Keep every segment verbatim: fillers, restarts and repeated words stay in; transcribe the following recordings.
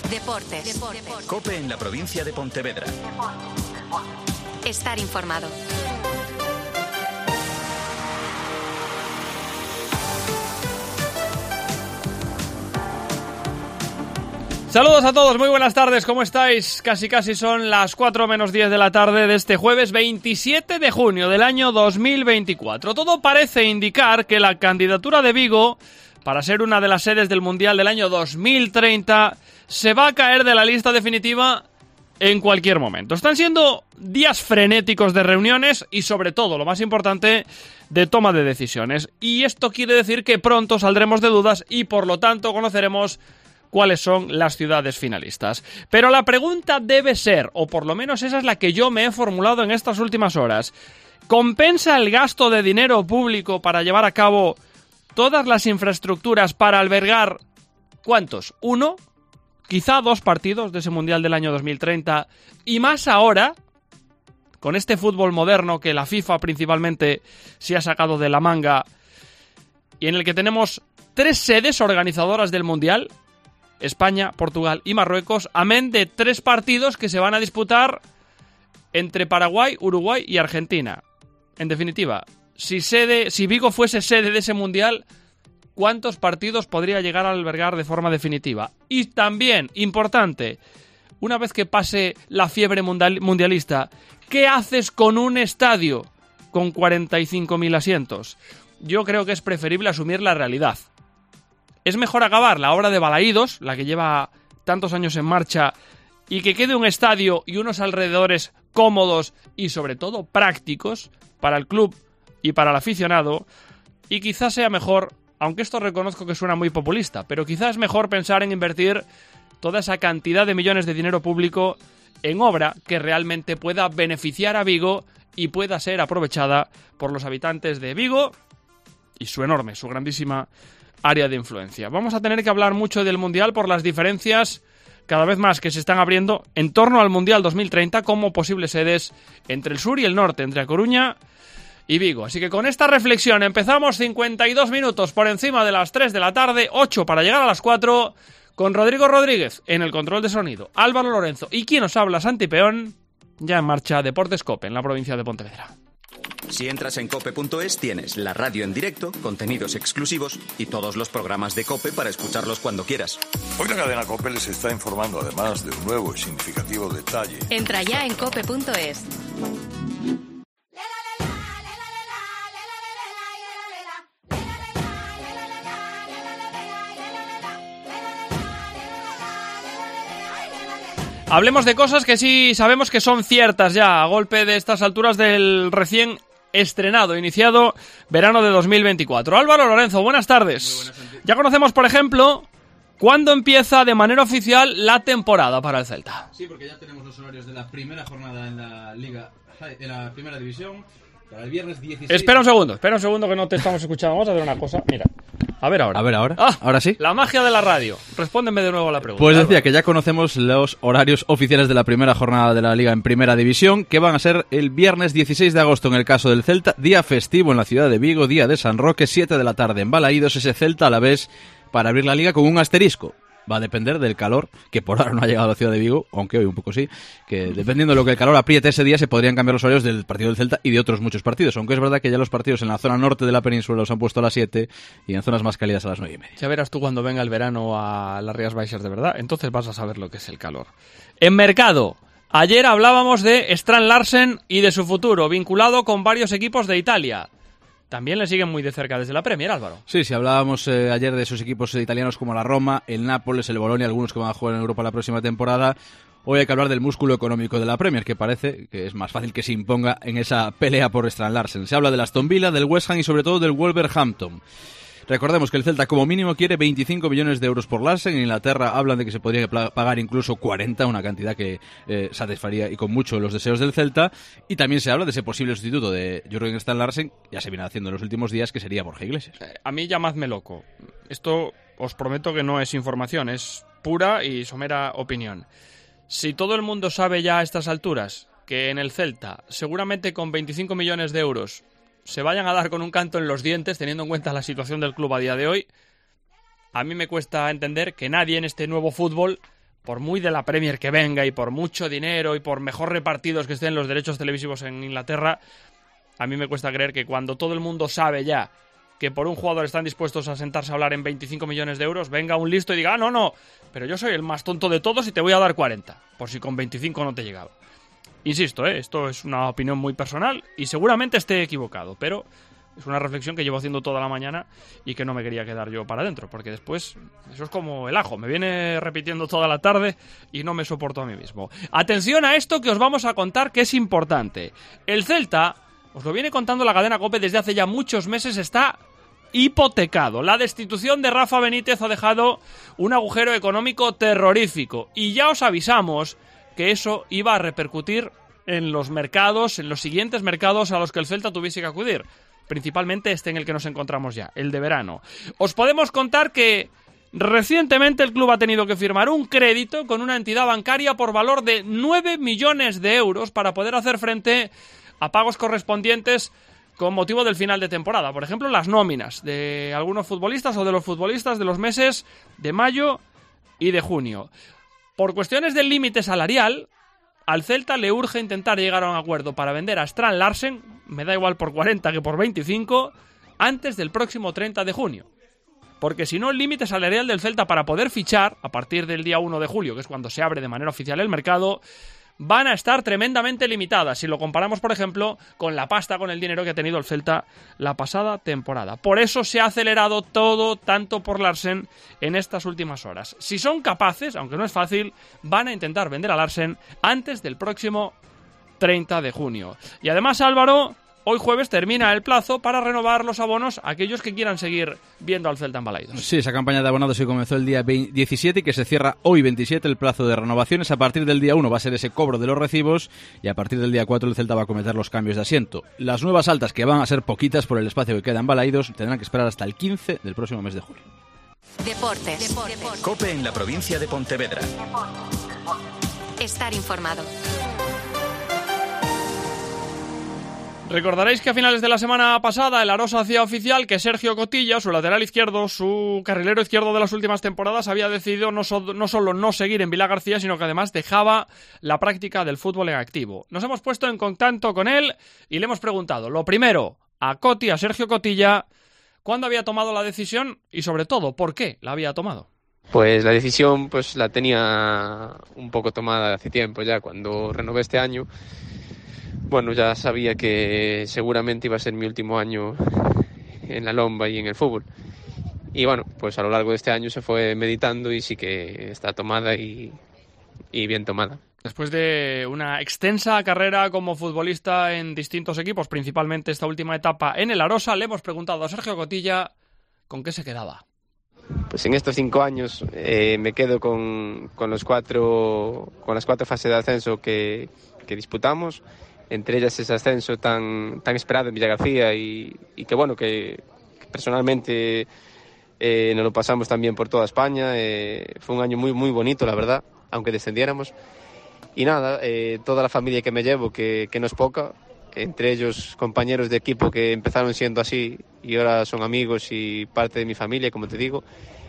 Deportes. Deportes. COPE en la provincia de Pontevedra. Estar informado. Saludos a todos, muy buenas tardes, ¿cómo estáis? Casi casi son las cuatro menos diez de la tarde de este jueves veintisiete de junio del año dos mil veinticuatro. Todo parece indicar que la candidatura de Vigo para ser una de las sedes del Mundial del año dos mil treinta se va a caer de la lista definitiva en cualquier momento. Están siendo días frenéticos de reuniones y, sobre todo, lo más importante, de toma de decisiones. Y esto quiere decir que pronto saldremos de dudas y, por lo tanto, conoceremos cuáles son las ciudades finalistas. Pero la pregunta debe ser, o por lo menos esa es la que yo me he formulado en estas últimas horas, ¿compensa el gasto de dinero público para llevar a cabo todas las infraestructuras para albergar, ¿cuántos? ¿Uno? Quizá dos partidos de ese Mundial del año dos mil treinta, y más ahora, con este fútbol moderno que la FIFA principalmente se ha sacado de la manga, y en el que tenemos tres sedes organizadoras del Mundial, España, Portugal y Marruecos, amén de tres partidos que se van a disputar entre Paraguay, Uruguay y Argentina. En definitiva, si sede, si Vigo fuese sede de ese Mundial, ¿cuántos partidos podría llegar a albergar de forma definitiva? Y también, importante, una vez que pase la fiebre mundial, mundialista, ¿qué haces con un estadio con cuarenta y cinco mil asientos? Yo creo que es preferible asumir la realidad. Es mejor acabar la obra de Balaídos, la que lleva tantos años en marcha, y que quede un estadio y unos alrededores cómodos y sobre todo prácticos para el club y para el aficionado, y quizás sea mejor, aunque esto reconozco que suena muy populista, pero quizás es mejor pensar en invertir toda esa cantidad de millones de dinero público en obra que realmente pueda beneficiar a Vigo y pueda ser aprovechada por los habitantes de Vigo y su enorme, su grandísima área de influencia. Vamos a tener que hablar mucho del Mundial por las diferencias cada vez más que se están abriendo en torno al Mundial dos mil treinta como posibles sedes entre el sur y el norte, entre A Coruña y Vigo. Así que con esta reflexión empezamos cincuenta y dos minutos por encima de las tres de la tarde, ocho para llegar a las cuatro, con Rodrigo Rodríguez en el control de sonido, Álvaro Lorenzo y quien nos habla, Santi Peón, ya en marcha Deportes COPE en la provincia de Pontevedra. Si entras en cope punto es tienes la radio en directo, contenidos exclusivos y todos los programas de COPE para escucharlos cuando quieras. Hoy la cadena COPE les está informando además de un nuevo y significativo detalle. Entra ya en cope punto es. Hablemos de cosas que sí sabemos que son ciertas ya, a golpe de estas alturas del recién estrenado, iniciado verano de dos mil veinticuatro. Álvaro Lorenzo, buenas tardes. Buenas, ya conocemos, por ejemplo, cuándo empieza de manera oficial la temporada para el Celta. Sí, porque ya tenemos los horarios de la primera jornada en la Liga, en la primera división, para el viernes dieciséis. Espera un segundo, espera un segundo que no te estamos escuchando. Vamos a ver una cosa, mira. A ver ahora. A ver ahora. Ah, ahora sí. La magia de la radio. Respóndeme de nuevo a la pregunta. Pues decía Álvaro. que ya conocemos los horarios oficiales de la primera jornada de la Liga en Primera División, que van a ser el viernes dieciséis de agosto en el caso del Celta, día festivo en la ciudad de Vigo, día de San Roque, siete de la tarde en Balaídos, ese Celta a la vez para abrir la Liga con un asterisco. Va a depender del calor, que por ahora no ha llegado a la ciudad de Vigo, aunque hoy un poco sí, que dependiendo de lo que el calor apriete ese día se podrían cambiar los horarios del partido del Celta y de otros muchos partidos, aunque es verdad que ya los partidos en la zona norte de la península los han puesto a las siete y en zonas más cálidas a las nueve y media. Ya verás tú cuando venga el verano a las Rías Baixas de verdad, entonces vas a saber lo que es el calor. En mercado, ayer hablábamos de Strand Larsen y de su futuro, vinculado con varios equipos de Italia. También le siguen muy de cerca desde la Premier, Álvaro. Sí, sí, hablábamos eh, ayer de esos equipos italianos como la Roma, el Nápoles, el Bolonia, algunos que van a jugar en Europa la próxima temporada. Hoy hay que hablar del músculo económico de la Premier, que parece que es más fácil que se imponga en esa pelea por Strand Larsen. Se habla del Aston Villa, del West Ham y sobre todo del Wolverhampton. Recordemos que el Celta como mínimo quiere veinticinco millones de euros por Larsen. En Inglaterra hablan de que se podría pagar incluso cuarenta, una cantidad que eh, satisfaría y con mucho los deseos del Celta. Y también se habla de ese posible sustituto de Jürgen Strand Larsen, ya se viene haciendo en los últimos días, que sería Borja Iglesias. Eh, a mí llamadme loco. Esto os prometo que no es información, es pura y somera opinión. Si todo el mundo sabe ya a estas alturas que en el Celta, seguramente con veinticinco millones de euros, se vayan a dar con un canto en los dientes, teniendo en cuenta la situación del club a día de hoy, a mí me cuesta entender que nadie en este nuevo fútbol por muy de la Premier que venga y por mucho dinero y por mejor repartidos que estén los derechos televisivos en Inglaterra, a mí me cuesta creer que cuando todo el mundo sabe ya que por un jugador están dispuestos a sentarse a hablar en veinticinco millones de euros, venga un listo y diga, ah, no, no, pero yo soy el más tonto de todos y te voy a dar cuarenta, por si con veinticinco no te llegaba. Insisto, ¿eh? Esto es una opinión muy personal y seguramente esté equivocado, pero es una reflexión que llevo haciendo toda la mañana y que no me quería quedar yo para adentro, porque después eso es como el ajo, me viene repitiendo toda la tarde y no me soporto a mí mismo. Atención a esto que os vamos a contar, que es importante. El Celta, os lo viene contando la cadena COPE desde hace ya muchos meses, está hipotecado. La destitución de Rafa Benítez ha dejado un agujero económico terrorífico y ya os avisamos que eso iba a repercutir en los mercados, en los siguientes mercados a los que el Celta tuviese que acudir. Principalmente este en el que nos encontramos ya, el de verano. Os podemos contar que recientemente el club ha tenido que firmar un crédito con una entidad bancaria por valor de nueve millones de euros para poder hacer frente a pagos correspondientes con motivo del final de temporada. Por ejemplo, las nóminas de algunos futbolistas o de los futbolistas de los meses de mayo y de junio. Por cuestiones del límite salarial, al Celta le urge intentar llegar a un acuerdo para vender a Strand Larsen, me da igual por cuarenta que por veinticinco, antes del próximo treinta de junio. Porque si no, el límite salarial del Celta para poder fichar, a partir del día uno de julio, que es cuando se abre de manera oficial el mercado, van a estar tremendamente limitadas si lo comparamos, por ejemplo, con la pasta, con el dinero que ha tenido el Celta la pasada temporada. Por eso se ha acelerado todo tanto por Larsen en estas últimas horas. Si son capaces, aunque no es fácil, van a intentar vender a Larsen antes del próximo treinta de junio. Y además, Álvaro, hoy jueves termina el plazo para renovar los abonos a aquellos que quieran seguir viendo al Celta en Balaidos. Sí, esa campaña de abonados se comenzó el día diecisiete y que se cierra hoy veintisiete el plazo de renovaciones. A partir del día uno va a ser ese cobro de los recibos y a partir del día cuatro el Celta va a cometer los cambios de asiento. Las nuevas altas, que van a ser poquitas por el espacio que queda en Balaidos, tendrán que esperar hasta el quince del próximo mes de julio. Deportes. Deportes. COPE en la provincia de Pontevedra. Estar informado. Recordaréis que a finales de la semana pasada el Arosa hacía oficial que Sergio Cotilla, su lateral izquierdo, su carrilero izquierdo de las últimas temporadas, había decidido no, so- no solo no seguir en Vilagarcía, sino que además dejaba la práctica del fútbol en activo. Nos hemos puesto en contacto con él y le hemos preguntado, lo primero, a Coti, a Sergio Cotilla, ¿cuándo había tomado la decisión y sobre todo, por qué la había tomado? Pues la decisión pues la tenía un poco tomada hace tiempo ya, cuando renové este año. Bueno, ya sabía que seguramente iba a ser mi último año en la Lomba y en el fútbol. Y bueno, pues a lo largo de este año se fue meditando y sí que está tomada y, y bien tomada. Después de una extensa carrera como futbolista en distintos equipos, principalmente esta última etapa en el Arosa, le hemos preguntado a Sergio Cotilla con qué se quedaba. Pues en estos cinco años eh, me quedo con, con, los cuatro, con las cuatro fases de ascenso que, que disputamos. Entre ellas ese ascenso tan, tan esperado en Villagarcía y, y que bueno, que, que personalmente eh, nos lo pasamos también por toda España. Eh, fue un año muy muy bonito, la verdad, aunque descendiéramos. Y nada, eh, toda la familia que me llevo, que, que no es poca, entre ellos compañeros de equipo que empezaron siendo así y ahora son amigos y parte de mi familia, como te digo.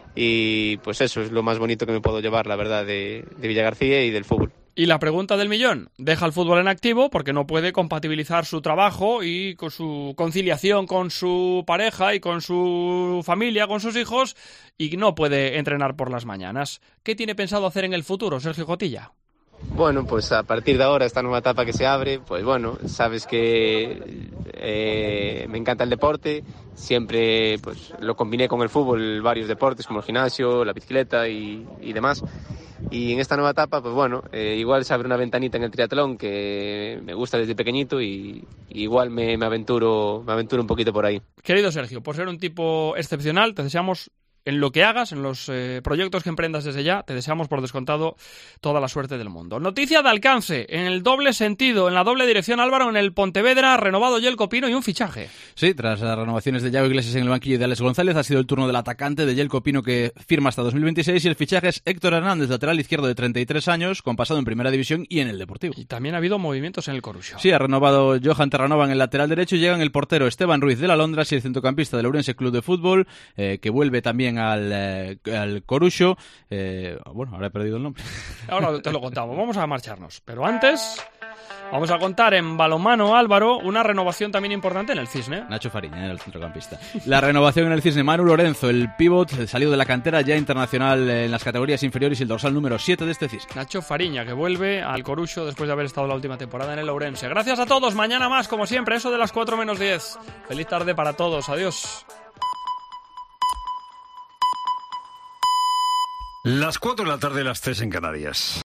Y pues eso es lo más bonito que me puedo llevar, la verdad, de, de Villagarcía y del fútbol. Y la pregunta del millón, deja el fútbol en activo porque no puede compatibilizar su trabajo y con su conciliación con su pareja y con su familia, con sus hijos, y no puede entrenar por las mañanas. ¿Qué tiene pensado hacer en el futuro, Sergio Cotilla? Bueno, pues a partir de ahora, esta nueva etapa que se abre, pues bueno, sabes que eh, me encanta el deporte, siempre pues lo combiné con el fútbol, varios deportes como el gimnasio, la bicicleta y, y demás. Y en esta nueva etapa, pues bueno, eh, igual se abre una ventanita en el triatlón que me gusta desde pequeñito y, y igual me, me aventuro me aventuro un poquito por ahí. Querido Sergio, por ser un tipo excepcional, te deseamos en lo que hagas, en los eh, proyectos que emprendas desde ya, te deseamos por descontado toda la suerte del mundo. Noticia de alcance, en el doble sentido, en la doble dirección, Álvaro, en el Pontevedra, renovado Yelko Pino y un fichaje. Sí, tras las renovaciones de Yago Iglesias en el banquillo de Alex González, ha sido el turno del atacante de Yelko Pino, que firma hasta dos mil veintiséis, y el fichaje es Héctor Hernández, lateral izquierdo de treinta y tres años, con pasado en Primera División y en el Deportivo. Y también ha habido movimientos en el Corusio. Sí, ha renovado Johan Terranova en el lateral derecho y llegan el portero Esteban Ruiz de la Londras y el centrocampista del Ourense Club de Fútbol, eh, que vuelve también ceden al, eh, al Coruxo. Eh, bueno, ahora he perdido el nombre. Ahora te lo contamos. Vamos a marcharnos. Pero antes... Vamos a contar en balonmano, Álvaro, una renovación también importante en el Cisne. Nacho Fariña, el centrocampista. La renovación en el Cisne, Manu Lorenzo, el pívot, salido de la cantera, ya internacional en las categorías inferiores y el dorsal número siete de este Cisne. Nacho Fariña, que vuelve al Coruxo después de haber estado la última temporada en el Ourense. Gracias a todos, mañana más, como siempre, eso de las cuatro menos diez. Feliz tarde para todos, adiós. Las cuatro de la tarde, las tres en Canarias.